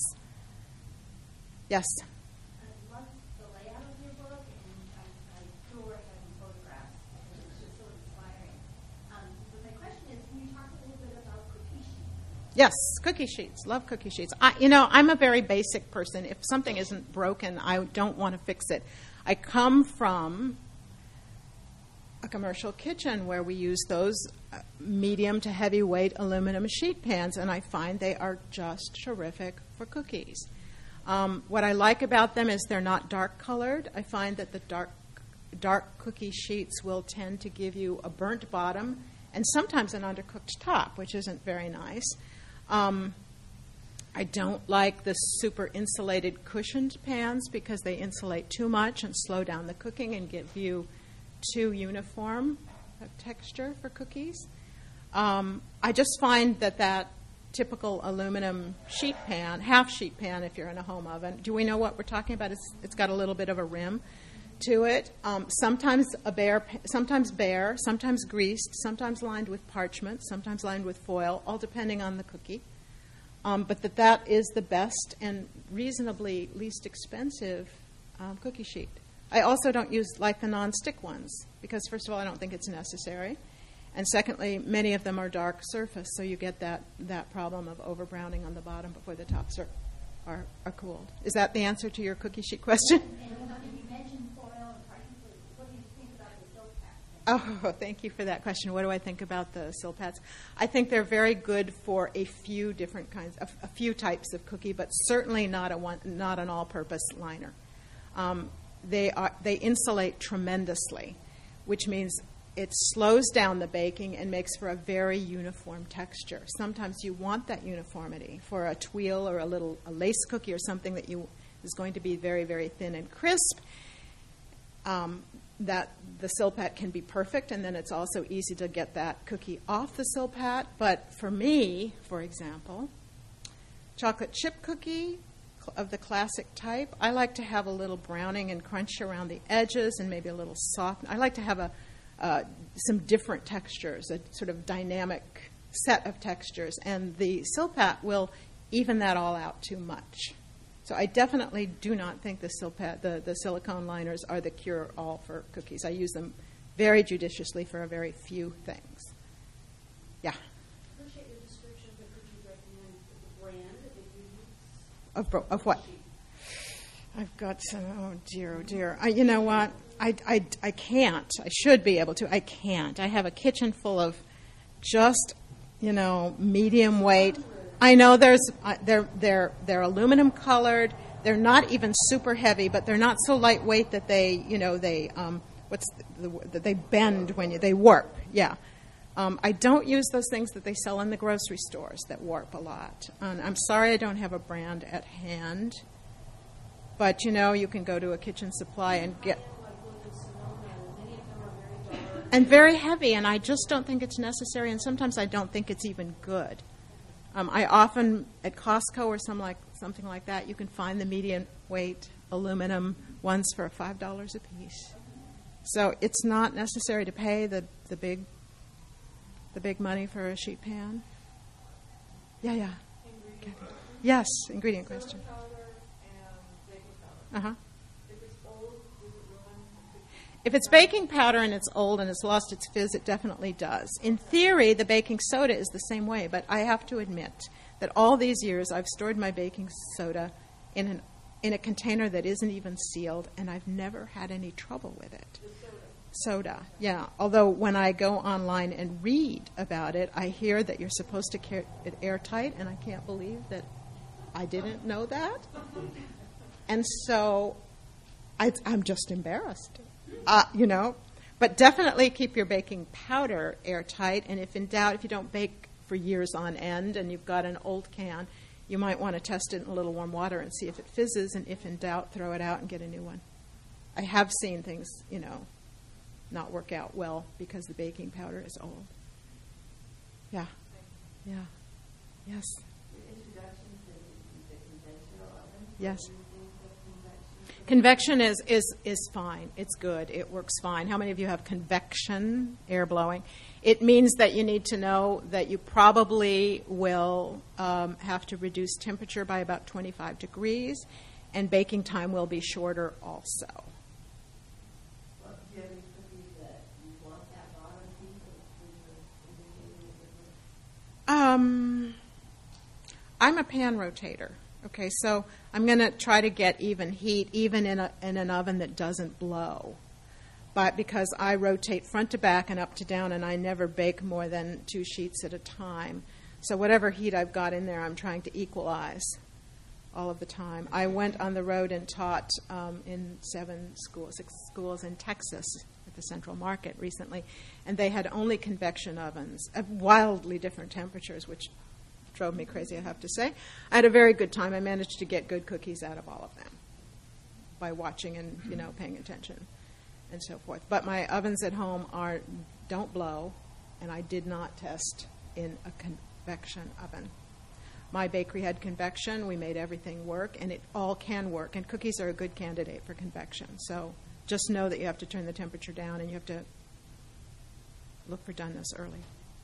S2: Yes?
S3: I love the layout of your book, and I, I adore having photographs. It's just so inspiring. Um, but my question is, can you talk a little bit about cookie sheets?
S2: Yes, cookie sheets. Love cookie sheets. I, you know, I'm a very basic person. If something isn't broken, I don't want to fix it. I come from a commercial kitchen where we use those uh, medium to heavyweight aluminum sheet pans, and I find they are just terrific for cookies. Um, what I like about them is they're not dark colored. I find that the dark dark cookie sheets will tend to give you a burnt bottom and sometimes an undercooked top, which isn't very nice. Um, I don't like the super insulated cushioned pans because they insulate too much and slow down the cooking and give you too uniform a texture for cookies. Um, I just find that that typical aluminum sheet pan, half sheet pan if you're in a home oven, do we know what we're talking about? It's, it's got a little bit of a rim to it. Um, sometimes a bare, sometimes bare, sometimes greased, sometimes lined with parchment, sometimes lined with foil, all depending on the cookie. Um, but that that is the best and reasonably least expensive um, cookie sheet. I also don't use like the non-stick ones because, first of all, I don't think it's necessary. And secondly, many of them are dark surface, so you get that, that problem of over-browning on the bottom before the tops are, are, are cooled. Is that the answer to your cookie sheet question?
S3: And you mentioned foil and parchment. What do you think about the silk pack?
S2: Oh, thank you for that question. What do I think about the Silpats? I think they're very good for a few different kinds, a, a few types of cookie, but certainly not a one, not an all-purpose liner. Um, they are they insulate tremendously, which means it slows down the baking and makes for a very uniform texture. Sometimes you want that uniformity for a tuile or a little a lace cookie or something that you is going to be very, very thin and crisp. Um, that the Silpat can be perfect, and then it's also easy to get that cookie off the Silpat. But for me, for example, chocolate chip cookie of the classic type, I like to have a little browning and crunch around the edges and maybe a little soft. I like to have a uh, some different textures, a sort of dynamic set of textures, and the Silpat will even that all out too much. So I definitely do not think the Silpat, the, the silicone liners are the cure-all for cookies. I use them very judiciously for a very few things. Yeah.
S3: Appreciate your description, but could you recommend the brand that you use?
S2: Of, bro- of what? I've got some, oh dear, oh dear. I, you know what? I, I, I can't. I should be able to. I can't. I have a kitchen full of just, you know, medium weight. I know there's uh, they're they're they're aluminum colored. They're not even super heavy, but they're not so lightweight that they, you know, they um what's the, the they bend when you they warp. Yeah. Um, I don't use those things that they sell in the grocery stores that warp a lot. And I'm sorry I don't have a brand at hand. But, you know, you can go to a kitchen supply and get... And very heavy, and I just don't think it's necessary, and sometimes I don't think it's even good. Um, I often, at Costco or some like, something like that, you can find the medium weight aluminum ones for five dollars a piece. So it's not necessary to pay the, the big the big money for a sheet pan. Yeah, yeah.
S3: Ingredient.
S2: Yes, ingredient question.
S3: Silver powder,
S2: Uh-huh.
S5: If it's old, does it ruin?
S2: If it's baking powder and it's old and it's lost its fizz, it definitely does. In theory, the baking soda is the same way, but I have to admit that all these years I've stored my baking soda in an in a container that isn't even sealed, and I've never had any trouble with it. Soda, yeah. Although when I go online and read about it, I hear that you're supposed to keep it airtight, and I can't believe that I didn't know that. And so I, I'm just embarrassed, uh, you know. But definitely keep your baking powder airtight, and if in doubt, if you don't bake for years on end and you've got an old can, you might want to test it in a little warm water and see if it fizzes, and if in doubt, throw it out and get a new one. I have seen things, you know, not work out well because the baking powder is old. Yeah. Yeah. Yes. Yes. Convection is, is, is fine. It's good. It works fine. How many of you have convection, air blowing? It means that you need to know that you probably will um, have to reduce temperature by about twenty-five degrees, and baking time will be shorter also.
S5: Well, do you have any cookies that you want that bottom piece of
S2: Um, I'm a pan rotator. Okay, so I'm going to try to get even heat, even in, a, in an oven that doesn't blow. But because I rotate front to back and up to down, and I never bake more than two sheets at a time, so whatever heat I've got in there, I'm trying to equalize all of the time. I went on the road and taught um, in seven schools, six schools in Texas at the Central Market recently, and they had only convection ovens of wildly different temperatures, which drove me crazy, I have to say. I had a very good time. I managed to get good cookies out of all of them by watching and, you know, paying attention and so forth. But my ovens at home are don't blow, and I did not test in a convection oven. My bakery had convection. We made everything work, and it all can work. And cookies are a good candidate for convection. So just know that you have to turn the temperature down, and you have to look for doneness early.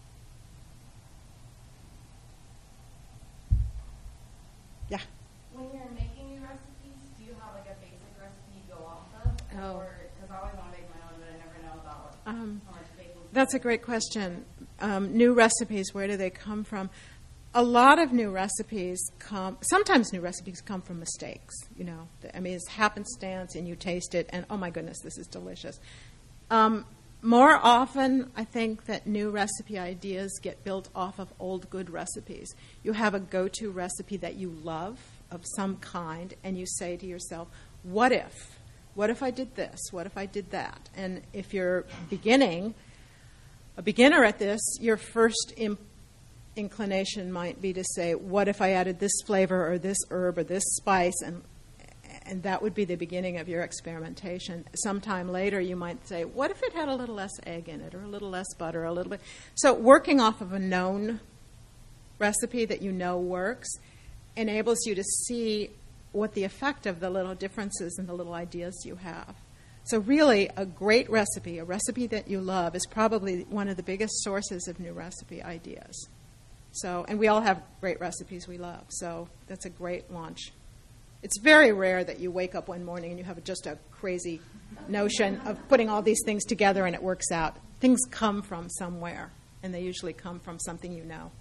S2: Yeah.
S6: When you're making new recipes, do you have like a basic recipe you go off of?
S2: Oh.
S6: Or, because I always want to make my own, but I never know about
S2: Um,
S6: how much bacon.
S2: That's a great question. Um, new recipes, where do they come from? A lot of new recipes come, sometimes new recipes come from mistakes, you know. I mean, it's happenstance and you taste it and, oh my goodness, this is delicious. Um, more often, I think that new recipe ideas get built off of old good recipes. You have a go-to recipe that you love of some kind, and you say to yourself, what if? What if I did this? What if I did that? And if you're beginning, a beginner at this, your first imp- inclination might be to say, what if I added this flavor or this herb or this spice? And and that would be the beginning of your experimentation. Sometime later, you might say, what if it had a little less egg in it or a little less butter, a little bit? So working off of a known recipe that you know works enables you to see what the effect of the little differences and the little ideas you have. So really, a great recipe, a recipe that you love, is probably one of the biggest sources of new recipe ideas. So, and we all have great recipes we love, so that's a great launch. It's very rare that you wake up one morning and you have just a crazy notion of putting all these things together and it works out. Things come from somewhere, and they usually come from something you know.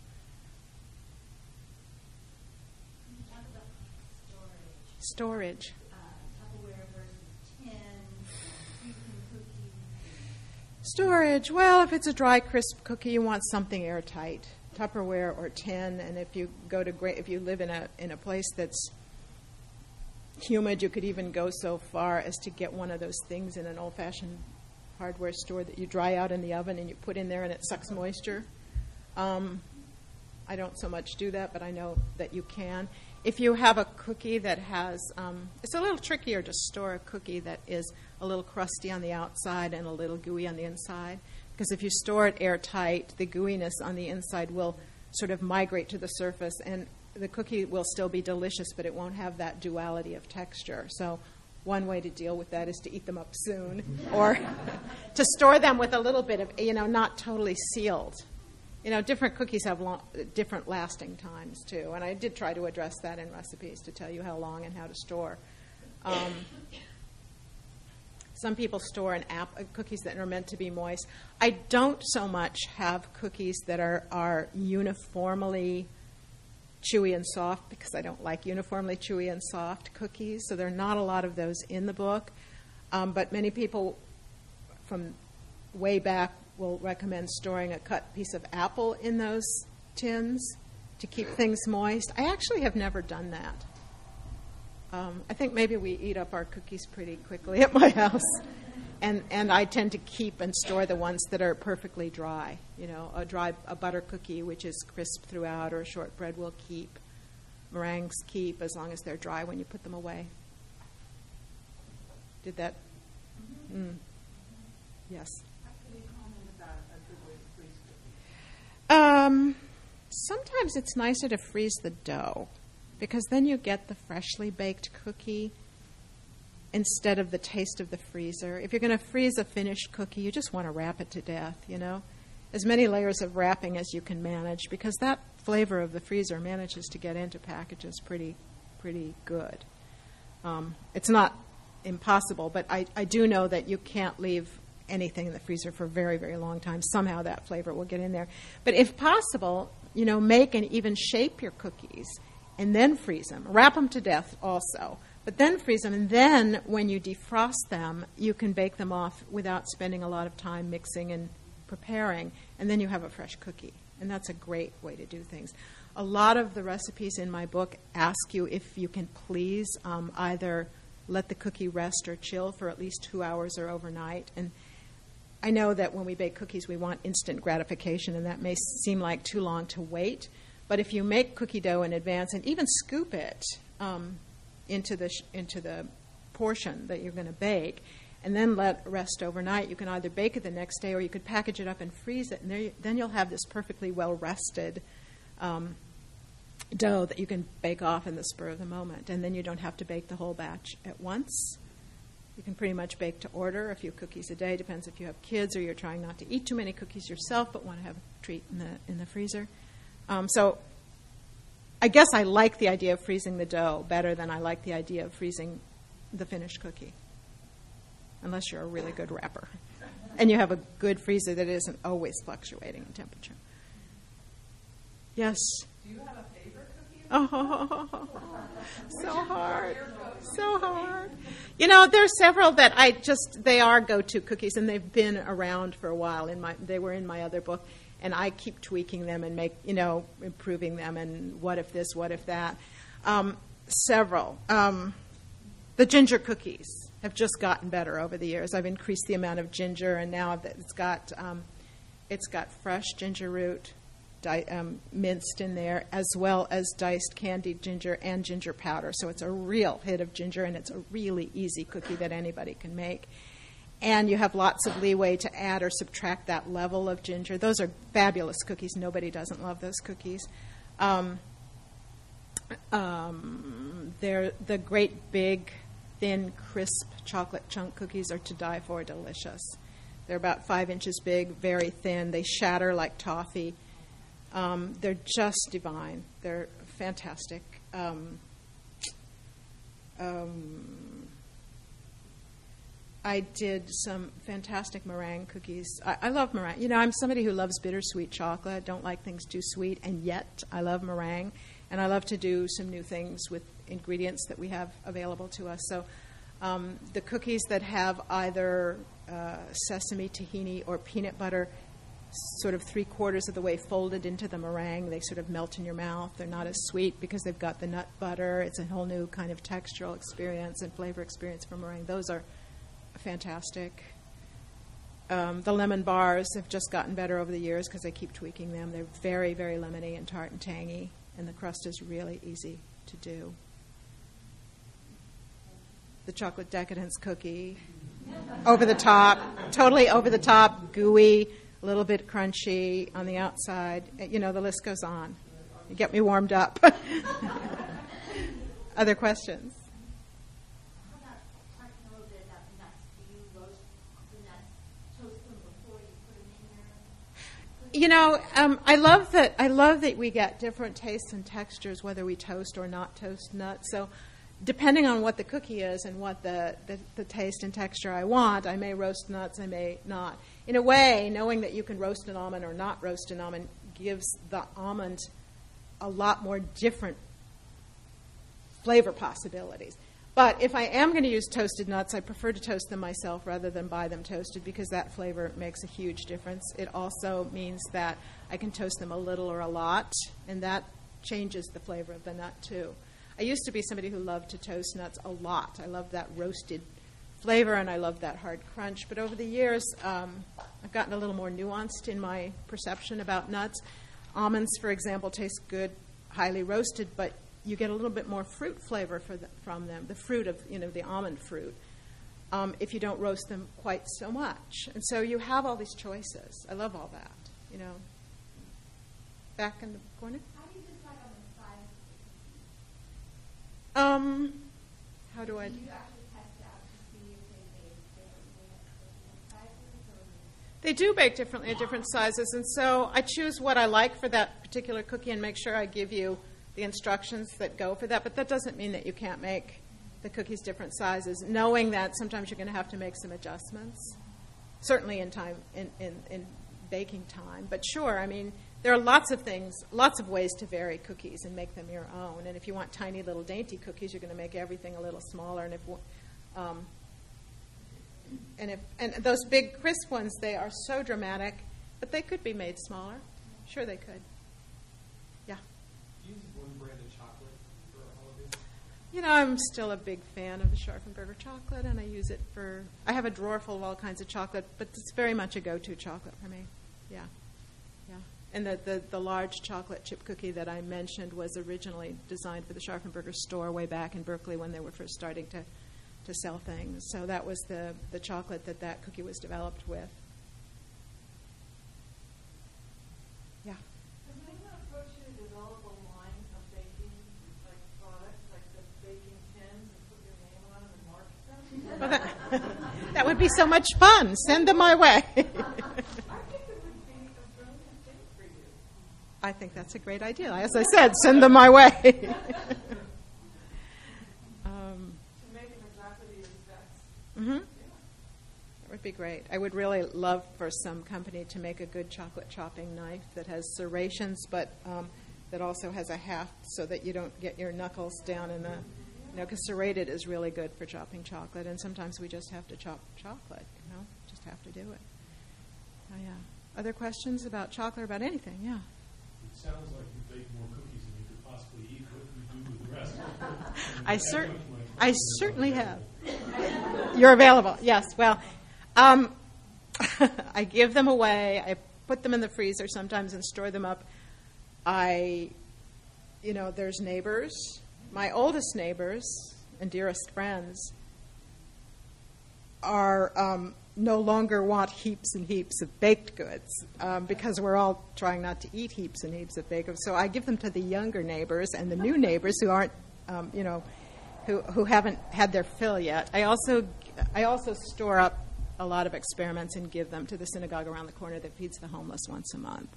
S3: Talk about storage.
S2: Storage.
S3: Uh, Tupperware versus tin, freezing cookies.
S2: Storage. Well, if it's a dry, crisp cookie, you want something airtight, Tupperware or tin. And if you go to great, if you live in a in a place that's humid, you could even go so far as to get one of those things in an old-fashioned hardware store that you dry out in the oven and you put in there and it sucks moisture. Um, I don't so much do that, but I know that you can. If you have a cookie that has, um, it's a little trickier to store a cookie that is a little crusty on the outside and a little gooey on the inside, because if you store it airtight, the gooiness on the inside will sort of migrate to the surface, and the cookie will still be delicious, but it won't have that duality of texture. So one way to deal with that is to eat them up soon, or to store them with a little bit of, you know, not totally sealed. You know, different cookies have long, different lasting times, too. And I did try to address that in recipes to tell you how long and how to store Um, some people store an app uh, cookies that are meant to be moist. I don't so much have cookies that are, are uniformly chewy and soft because I don't like uniformly chewy and soft cookies, so there are not a lot of those in the book. Um, but many people from way back will recommend storing a cut piece of apple in those tins to keep things moist. I actually have never done that. Um, I think maybe we eat up our cookies pretty quickly at my house. And and I tend to keep and store the ones that are perfectly dry. You know, a dry a butter cookie, which is crisp throughout, or a shortbread will keep. Meringues keep as long as they're dry when you put them away. Did that? Mm. Yes.
S5: Can you comment about a good way to freeze cookies?
S2: Um, sometimes it's nicer to freeze the dough because then you get the freshly baked cookie instead of the taste of the freezer. If you're going to freeze a finished cookie, you just want to wrap it to death, you know. As many layers of wrapping as you can manage because that flavor of the freezer manages to get into packages pretty pretty good. Um, it's not impossible, but I, I do know that you can't leave anything in the freezer for a very, very long time. Somehow that flavor will get in there. But if possible, you know, make and even shape your cookies and then freeze them. Wrap them to death also. But then freeze them, and then when you defrost them, you can bake them off without spending a lot of time mixing and preparing, and then you have a fresh cookie. And that's a great way to do things. A lot of the recipes in my book ask you if you can please um, either let the cookie rest or chill for at least two hours or overnight. And I know that when we bake cookies, we want instant gratification, and that may seem like too long to wait. But if you make cookie dough in advance and even scoop it, um, into the sh- into the portion that you're going to bake, and then let it rest overnight. You can either bake it the next day, or you could package it up and freeze it, and there you, then you'll have this perfectly well rested um, dough that you can bake off in the spur of the moment, and then you don't have to bake the whole batch at once. You can pretty much bake to order, a few cookies a day. Depends if you have kids or you're trying not to eat too many cookies yourself, but want to have a treat in the in the freezer. Um, so. I guess I like the idea of freezing the dough better than I like the idea of freezing the finished cookie, unless you're a really good wrapper and you have a good freezer that isn't always fluctuating in temperature. Yes?
S5: Do you have a favorite cookie?
S2: Oh, so hard. So hard. You know, there are several that I just, they are go-to cookies, and they've been around for a while. In my, they were in my other book. And I keep tweaking them and make, you know, improving them and what if this, what if that. Um, several. Um, the ginger cookies have just gotten better over the years. I've increased the amount of ginger, and now it's got um, it's got fresh ginger root di- um, minced in there, as well as diced candied ginger and ginger powder. So it's a real hit of ginger, and it's a really easy cookie that anybody can make. And you have lots of leeway to add or subtract that level of ginger. Those are fabulous cookies. Nobody doesn't love those cookies. Um, um, they're the great big, thin, crisp chocolate chunk cookies are to die for delicious. They're about five inches big, very thin. They shatter like toffee. Um, they're just divine. They're fantastic. Um, um, I did some fantastic meringue cookies. I, I love meringue. You know, I'm somebody who loves bittersweet chocolate. I don't like things too sweet, and yet I love meringue. And I love to do some new things with ingredients that we have available to us. So um, the cookies that have either uh, sesame, tahini, or peanut butter sort of three-quarters of the way folded into the meringue, they sort of melt in your mouth. They're not as sweet because they've got the nut butter. It's a whole new kind of textural experience and flavor experience for meringue. Those are fantastic. Um, the lemon bars have just gotten better over the years because I keep tweaking them. They're very, very lemony and tart and tangy, and the crust is really easy to do. The chocolate decadence cookie, over the top, totally over the top, gooey, a little bit crunchy on the outside. You know, the list goes on. You get me warmed up. Other questions? You know, um, I love that. I love that we get different tastes and textures whether we toast or not toast nuts. So, depending on what the cookie is and what the, the, the taste and texture I want, I may roast nuts, I may not. In a way, knowing that you can roast an almond or not roast an almond gives the almond a lot more different flavor possibilities. But if I am going to use toasted nuts, I prefer to toast them myself rather than buy them toasted because that flavor makes a huge difference. It also means that I can toast them a little or a lot, and that changes the flavor of the nut too. I used to be somebody who loved to toast nuts a lot. I loved that roasted flavor, and I loved that hard crunch. But over the years, um, I've gotten a little more nuanced in my perception about nuts. Almonds, for example, taste good, highly roasted, but you get a little bit more fruit flavor for the, from them, the fruit of, you know, the almond fruit, um, if you don't roast them quite so much. And so you have all these choices. I love all that, you know. Back in the corner?
S3: How do you decide on the size?
S2: Um, how do I
S3: Do
S2: do
S3: you actually test out to see if they bake differently at different sizes? Or?
S2: They do bake differently at different sizes, and so I choose what I like for that particular cookie and make sure I give you the instructions that go for that, but that doesn't mean that you can't make the cookies different sizes, knowing that sometimes you're going to have to make some adjustments, certainly in time, in, in, in baking time. But sure, I mean, there are lots of things, lots of ways to vary cookies and make them your own. And if you want tiny little dainty cookies, you're going to make everything a little smaller. And if um, and if and those big crisp ones, they are so dramatic, but they could be made smaller. Sure, they could. Yeah.
S7: Do you use one brand of chocolate for all of this?
S2: You know, I'm still a big fan of the Scharfenberger chocolate, and I use it for. I have a drawer full of all kinds of chocolate, but it's very much a go-to chocolate for me. Yeah. And the, the, the large chocolate chip cookie that I mentioned was originally designed for the Scharfenberger store way back in Berkeley when they were first starting to, to sell things. So that was the, the chocolate that that cookie was developed with. Yeah.
S8: Has anyone approached you to develop a line of baking like products, like the baking tins, and put your name on them and market them?
S2: Well, that, that would be so much fun. Send them my way. I think that's a great idea. As I said, send them my way. um,
S8: to make them exactly the exact.
S2: Mm-hmm. Yeah. That would be great. I would really love for some company to make a good chocolate chopping knife that has serrations, but um, that also has a haft so that you don't get your knuckles down in the, you know, because serrated is really good for chopping chocolate, and sometimes we just have to chop chocolate, you know, just have to do it. Oh, yeah. Other questions about chocolate or about anything? Yeah.
S7: It sounds like you bake more cookies than you could possibly eat. What do you do with the rest?
S2: I, cer- I certainly have. You're available. Yes. Well, um, I give them away. I put them in the freezer sometimes and store them up. I, you know, there's neighbors. My oldest neighbors and dearest friends are um, no longer want heaps and heaps of baked goods um, because we're all trying not to eat heaps and heaps of baked goods. So I give them to the younger neighbors and the new neighbors who aren't, um, you know, who who haven't had their fill yet. I also I also store up a lot of experiments and give them to the synagogue around the corner that feeds the homeless once a month.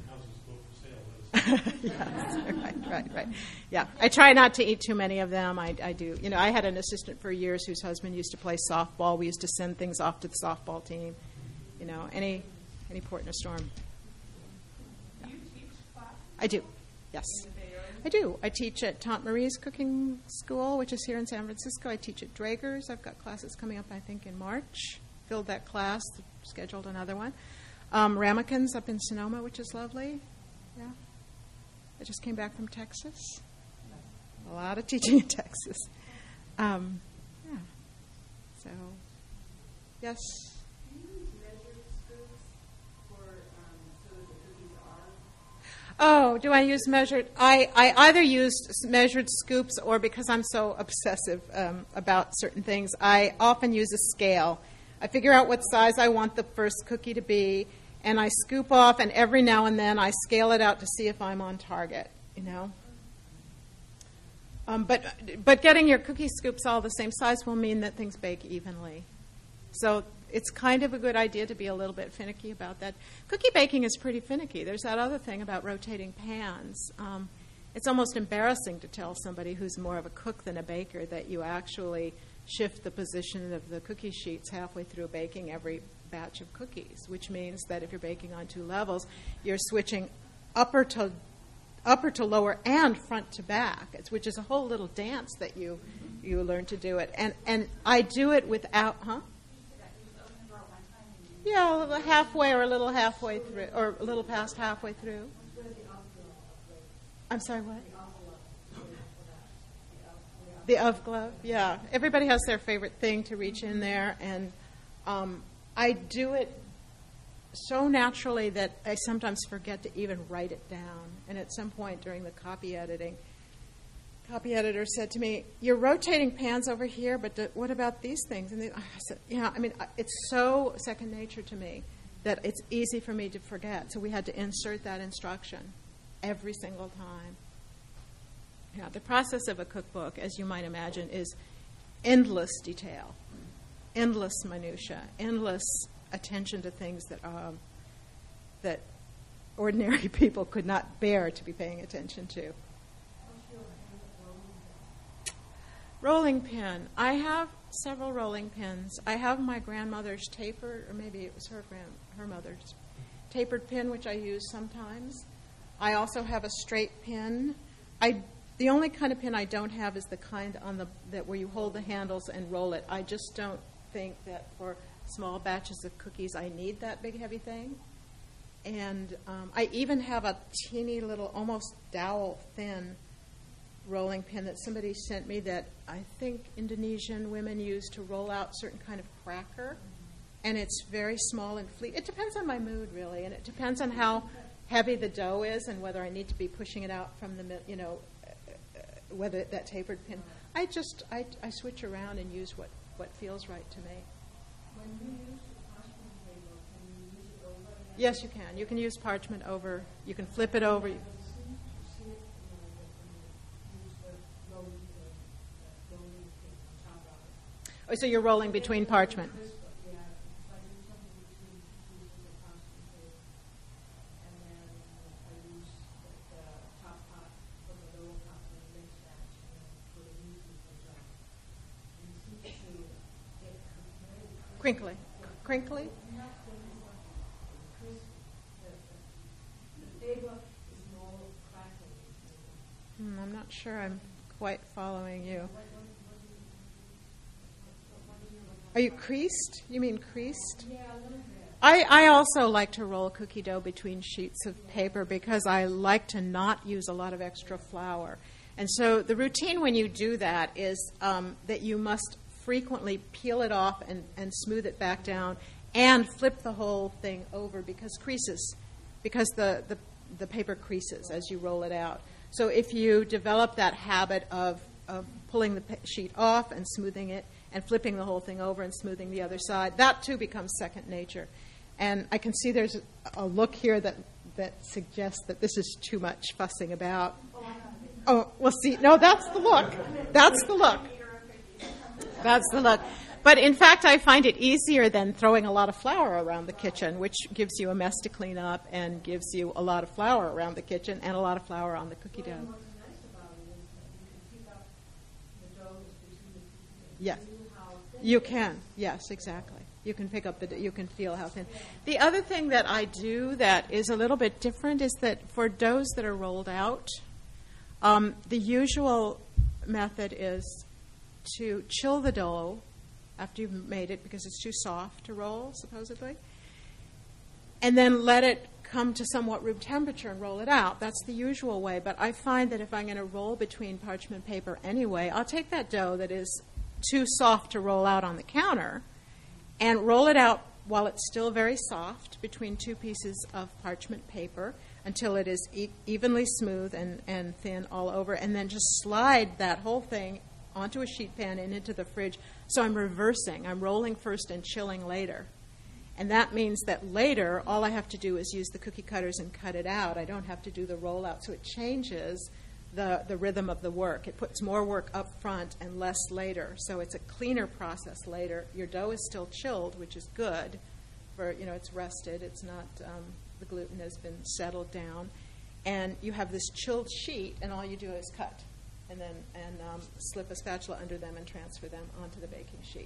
S2: Yes, right, right, right. Yeah, I try not to eat too many of them. I, I do. You know, I had an assistant for years whose husband used to play softball. We used to send things off to the softball team. You know, any any port in a storm. Yeah.
S8: Do you teach class?
S2: I do. Yes, I do. I teach at Tante Marie's Cooking School, which is here in San Francisco. I teach at Draeger's. I've got classes coming up, I think, in March. Filled that class, scheduled another one. Um, Ramekins up in Sonoma, which is lovely. Yeah. I just came back from Texas. A lot of teaching in Texas. Um, yeah. So, yes.
S8: Do you use measured scoops for um, so that the cookies are?
S2: Oh, do I use measured? I, I either use measured scoops or because I'm so obsessive um, about certain things, I often use a scale. I figure out what size I want the first cookie to be, and I scoop off, and every now and then I scale it out to see if I'm on target, you know. Um, but but getting your cookie scoops all the same size will mean that things bake evenly. So it's kind of a good idea to be a little bit finicky about that. Cookie baking is pretty finicky. There's that other thing about rotating pans. Um, it's almost embarrassing to tell somebody who's more of a cook than a baker that you actually shift the position of the cookie sheets halfway through baking every batch of cookies, which means that if you're baking on two levels, you're switching upper to upper to lower and front to back, it's, which is a whole little dance that you you learn to do it. And and I do it without, huh? Yeah, a little halfway or a little halfway through, or a little past halfway through. I'm sorry, what? The of glove, yeah. Everybody has their favorite thing to reach in there, and um, I do it so naturally that I sometimes forget to even write it down. And at some point during the copy editing, copy editor said to me, "You're rotating pans over here, but do, what about these things?" And they, I said, "Yeah, I mean, it's so second nature to me that it's easy for me to forget." So we had to insert that instruction every single time. Yeah, the process of a cookbook, as you might imagine, is endless detail, endless minutia, endless attention to things that um, that ordinary people could not bear to be paying attention to. Rolling pin. I have several rolling pins. I have my grandmother's tapered, or maybe it was her grand, her mother's tapered pin, which I use sometimes. I also have a straight pin. I the only kind of pin I don't have is the kind on the that where you hold the handles and roll it. I just don't think that for small batches of cookies I need that big heavy thing. And um, I even have a teeny little, almost dowel thin rolling pin that somebody sent me that I think Indonesian women use to roll out certain kind of cracker. And it's very small and fleet. It depends on my mood, really, and it depends on how heavy the dough is and whether I need to be pushing it out from the, you know, whether that tapered pin. I just, I, I switch around and use what, what feels right to me.
S8: When you use parchment paper, can you use it over again?
S2: Yes, you can. You can use parchment over. You can flip it over.
S8: But it seems to see it, you know, that when you use the rolling, the rolling pin on top of it.
S2: Oh, so you're rolling between parchment.
S8: Crisp, yeah, if I do something between two pieces of parchment paper, and then uh, I use the, the top part for the lower part of the next batch, and then put a new piece on top. And it seems to get very
S2: Crinkly. Crinkly?
S8: not the crisp, the, the flavor is more crackly.
S2: Hmm, I'm not sure I'm quite following you. Are you creased? You mean creased? I, I also like to roll cookie dough between sheets of paper because I like to not use a lot of extra flour. And so the routine when you do that is um, that you must frequently peel it off and, and smooth it back down and flip the whole thing over because creases, because the, the, the paper creases as you roll it out. So if you develop that habit of, of pulling the pa- sheet off and smoothing it and flipping the whole thing over and smoothing the other side, that too becomes second nature. And I can see there's a, a look here that, that suggests that this is too much fussing about. Oh, well, see, no, that's the look. That's the look. That's the look. But in fact, I find it easier than throwing a lot of flour around the kitchen, which gives you a mess to clean up and gives you a lot of flour around the kitchen and a lot of flour on the cookie dough.
S8: What's nice about it is that you can pick up the dough between the cookies.
S2: Yes.
S8: See how thin
S2: You
S8: it is.
S2: can, yes, exactly. You can pick up the, you can feel how thin. The other thing that I do that is a little bit different is that for doughs that are rolled out, um, the usual method is to chill the dough after you've made it because it's too soft to roll, supposedly, and then let it come to somewhat room temperature and roll it out. That's the usual way, but I find that if I'm going to roll between parchment paper anyway, I'll take that dough that is too soft to roll out on the counter and roll it out while it's still very soft between two pieces of parchment paper until it is e- evenly smooth and, and thin all over, and then just slide that whole thing onto a sheet pan and into the fridge. So I'm reversing. I'm rolling first and chilling later. And that means that later, all I have to do is use the cookie cutters and cut it out. I don't have to do the rollout. So it changes the, the rhythm of the work. It puts more work up front and less later. So it's a cleaner process later. Your dough is still chilled, which is good. For, you know, it's rested. It's not, um, the gluten has been settled down. and you have this chilled sheet, and all you do is cut, and then and um, slip a spatula under them and transfer them onto the baking sheet.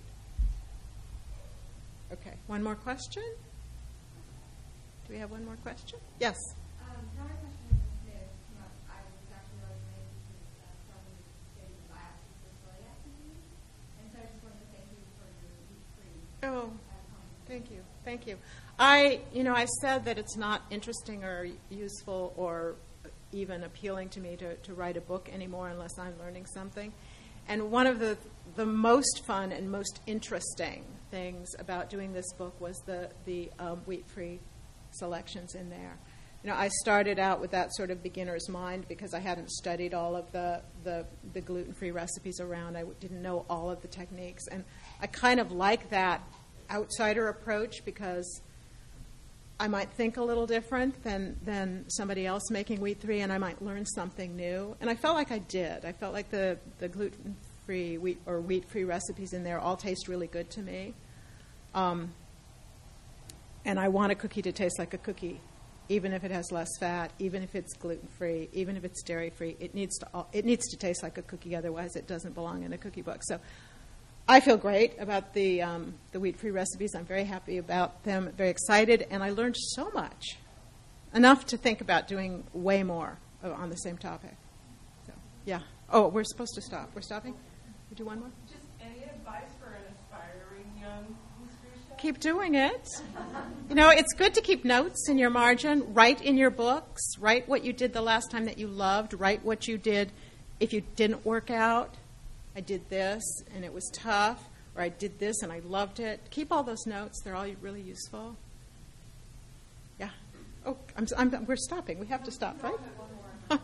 S2: Okay, one more question? Do we have one more question? Yes.
S3: Um, my question is this. You know, I was actually really amazed because uh, someone was getting biopsies for celiac disease, and so I just wanted to thank you for your wheat-free.
S2: Oh, thank you, thank you. I, you know, I said that it's not interesting or useful or even appealing to me to, to write a book anymore unless I'm learning something. And one of the the most fun and most interesting things about doing this book was the the um, wheat-free selections in there. You know, I started out with that sort of beginner's mind because I hadn't studied all of the, the, the gluten-free recipes around. I w- didn't know all of the techniques. And I kind of like that outsider approach because I might think a little different than, than somebody else making wheat-free, and I might learn something new. And I felt like I did. I felt like the, the gluten-free wheat or wheat-free recipes in there all taste really good to me. Um, And I want a cookie to taste like a cookie, even if it has less fat, even if it's gluten-free, even if it's dairy-free. It needs to all, it needs to taste like a cookie, otherwise it doesn't belong in a cookie book. So I feel great about the um, the wheat-free recipes. I'm very happy about them, very excited, and I learned so much, enough to think about doing way more on the same topic. So, yeah. Oh, we're supposed to stop. We're stopping? We do one more?
S6: Just any advice for an aspiring young pastry chef?
S2: Keep doing it. You know, it's good to keep notes in your margin. Write in your books. Write what you did the last time that you loved. Write what you did if you didn't work out. I did this, and it was tough. Or I did this, and I loved it. Keep all those notes. They're all really useful. Yeah. Oh, I'm, I'm, we're stopping. We have to stop, right?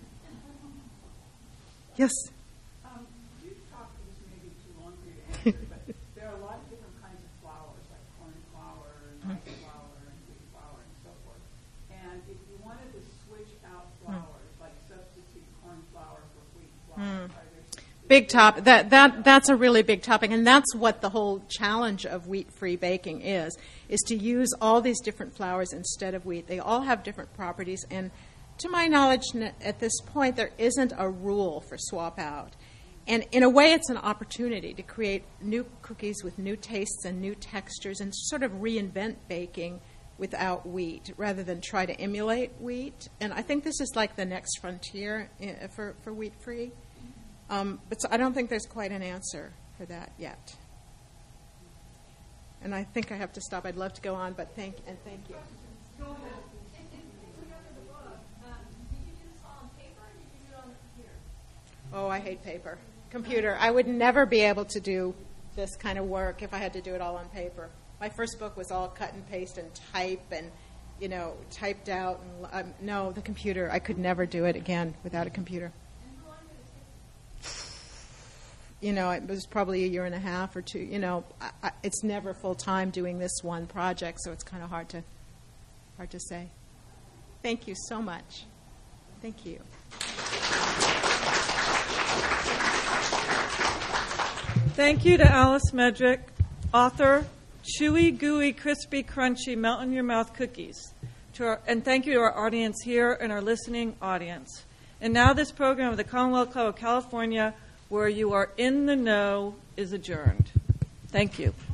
S2: Yes.
S5: Um, you talked, this may be too long for you to answer, but there are a lot of different kinds of flours, like corn flour and rice flour and wheat flour and so forth. And if you wanted to switch out flours, like substitute corn flour for wheat flour,
S2: Mm.
S5: are there some
S2: Big top. That that that's a really big topic, and that's what the whole challenge of wheat-free baking is: is to use all these different flours instead of wheat. They all have different properties, and to my knowledge, n- at this point, there isn't a rule for swap out. And in a way, it's an opportunity to create new cookies with new tastes and new textures, and sort of reinvent baking without wheat, rather than try to emulate wheat. And I think this is like the next frontier uh, for for wheat-free. Um, but so I don't think there's quite an answer for that yet. And I think I have to stop. I'd love to go on, but thank and thank you.
S6: Go ahead. And, and before we go to the book, um, did you do this all on paper or did you do it on the computer?
S2: Oh, I hate paper. Computer. I would never be able to do this kind of work if I had to do it all on paper. My first book was all cut and paste and type and, you know, typed out. And, um, no, the computer. I could never do it again without a computer. You know, it was probably a year and a half or two. You know, I, I, it's never full time doing this one project, so it's kind of hard to hard to say. Thank you so much. Thank you.
S1: Thank you to Alice Medrick, author, Chewy, Gooey, Crispy, Crunchy, Melt-in-Your-Mouth Cookies. To our, and thank you to our audience here and our listening audience. And now this program of the Commonwealth Club of California, where you are in the know, is adjourned. Thank you.